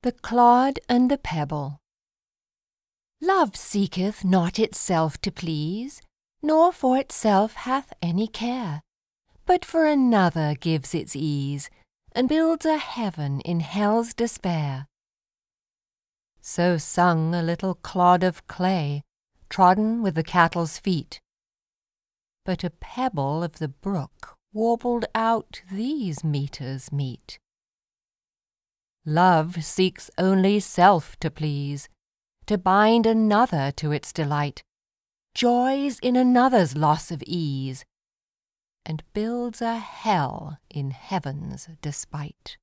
The Clod and the Pebble. Love seeketh not itself to please, nor for itself hath any care, but for another gives its ease, and builds a heaven in hell's despair. So sung a little clod of clay, trodden with the cattle's feet. But a pebble of the brook warbled out these meters meet. Love seeks only self to please, to bind another to its delight, joys in another's loss of ease, and builds a hell in heaven's despite.